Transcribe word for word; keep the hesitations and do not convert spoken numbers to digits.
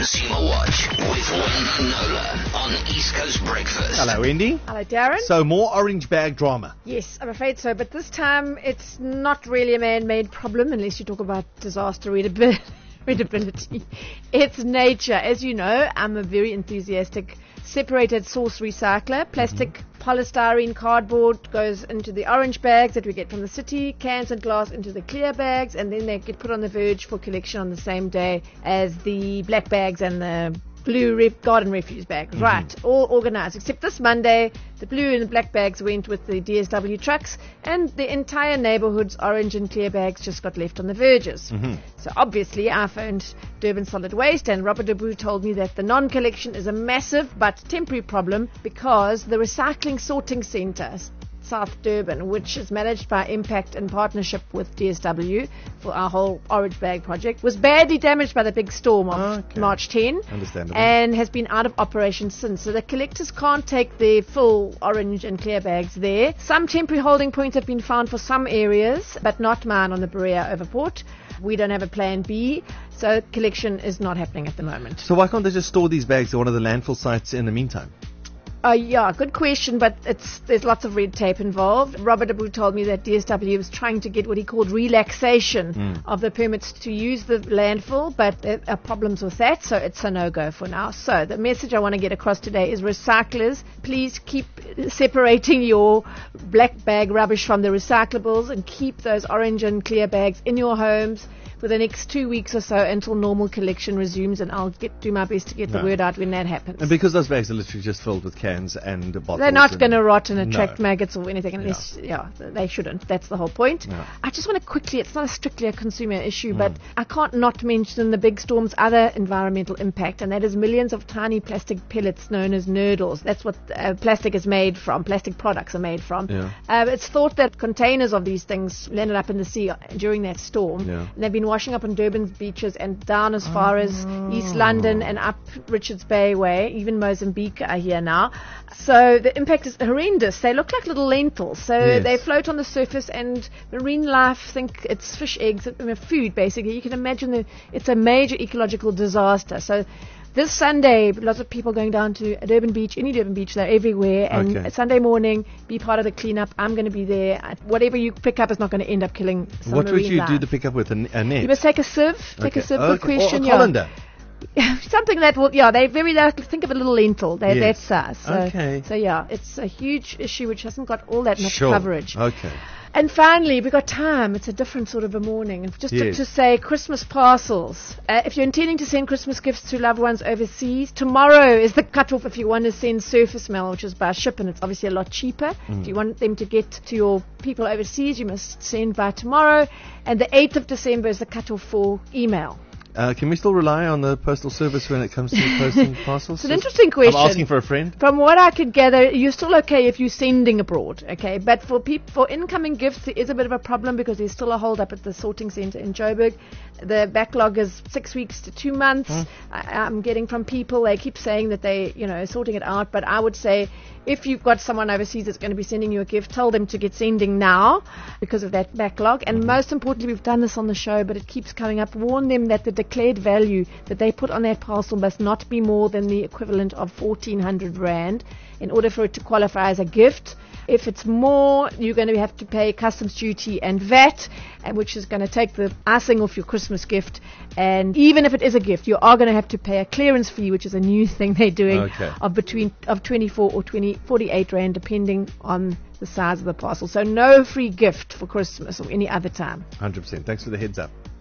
Consumer Watch with Wendy Nola on East Coast Breakfast. Hello, Wendy. Hello, Darren. So, more orange bag drama. Yes, I'm afraid so. But this time, it's not really a man-made problem, unless you talk about disaster readabil- readability. It's nature. As you know, I'm a very enthusiastic separated source recycler. Plastic, mm-hmm. polystyrene, cardboard goes into the orange bags that we get from the city, cans and glass into the clear bags, and then they get put on the verge for collection on the same day as the black bags and the blue ref- garden refuse bags. Mm-hmm. Right, all organized. Except this Monday, the blue and the black bags went with the D S W trucks, and the entire neighborhood's orange and clear bags just got left on the verges. Mm-hmm. So obviously, I phoned Durban Solid Waste, and Robert Debu told me that the non-collection is a massive but temporary problem because the recycling sorting centres, South Durban, which is managed by Impact in partnership with D S W for our whole orange bag project, was badly damaged by the big storm of okay. March tenth and has been out of operation since. So the collectors can't take the full orange and clear bags there. Some temporary holding points have been found for some areas, but not mine on the Berea Overport. We don't have a plan B, so collection is not happening at the moment. So why can't they just store these bags at one of the landfill sites in the meantime? Uh, yeah, good question, but it's there's lots of red tape involved. Robert Abu told me that D S W was trying to get what he called relaxation mm. of the permits to use the landfill, but there are problems with that, so it's a no-go for now. So the message I want to get across today is recyclers, please keep separating your black bag rubbish from the recyclables and keep those orange and clear bags in your homes for the next two weeks or so until normal collection resumes, and I'll get do my best to get no. the word out when that happens. And because those bags are literally just filled with cans and bottles. They're not going to rot and attract no. maggots or anything unless, yeah. yeah, they shouldn't. That's the whole point. Yeah. I just want to quickly, it's not a strictly a consumer issue, mm. but I can't not mention the big storm's other environmental impact, and that is millions of tiny plastic pellets known as nurdles. That's what uh, plastic is made from, plastic products are made from. Yeah. Uh, it's thought that containers of these things landed up in the sea during that storm, yeah. and they've been washing up on Durban's beaches and down as far oh. as East London and up Richards Bay way. Even Mozambique are here now. So the impact is horrendous. They look like little lentils. So yes. they float on the surface, and marine life think it's fish eggs, food basically. You can imagine that it's a major ecological disaster. So this Sunday, lots of people going down to Durban Beach, any Durban Beach, they're everywhere. And okay. Sunday morning, be part of the cleanup. I'm going to be there. Whatever you pick up is not going to end up killing some What would you life. do to pick up with a, a net? You must take a sieve. Take okay. a sieve. Okay. Good question. Or a yeah. colander. Something that will, yeah, they very like, think of a little lentil. They're yes. that size. So, okay. So yeah, it's a huge issue which hasn't got all that much sure. coverage. Okay. And finally, we've got time. It's a different sort of a morning. And just yes. to, to say Christmas parcels. Uh, if you're intending to send Christmas gifts to loved ones overseas, tomorrow is the cutoff if you want to send surface mail, which is by ship, and it's obviously a lot cheaper. Mm. If you want them to get to your people overseas, you must send by tomorrow. And the eighth of December is the cutoff for email. Uh, can we still rely on the postal service when it comes to posting parcels? It's an interesting question. I'm asking for a friend. From what I could gather, you're still okay if you're sending abroad, okay? But for peop- for incoming gifts, there is a bit of a problem because there's still a hold up at the sorting centre in Joburg. The backlog is six weeks to two months. Hmm. I, I'm getting from people, they keep saying that they, you know, sorting it out. But I would say if you've got someone overseas that's going to be sending you a gift, tell them to get sending now because of that backlog. And mm-hmm. most importantly, we've done this on the show, but it keeps coming up. Warn them that the declared value that they put on that parcel must not be more than the equivalent of fourteen hundred rand in order for it to qualify as a gift. If it's more, you're going to have to pay customs duty and V A T, and which is going to take the icing off your Christmas gift. And even if it is a gift, you are going to have to pay a clearance fee, which is a new thing they're doing, okay. of between of twenty-four or twenty, forty-eight rand, depending on the size of the parcel. So no free gift for Christmas or any other time. one hundred percent. Thanks for the heads up.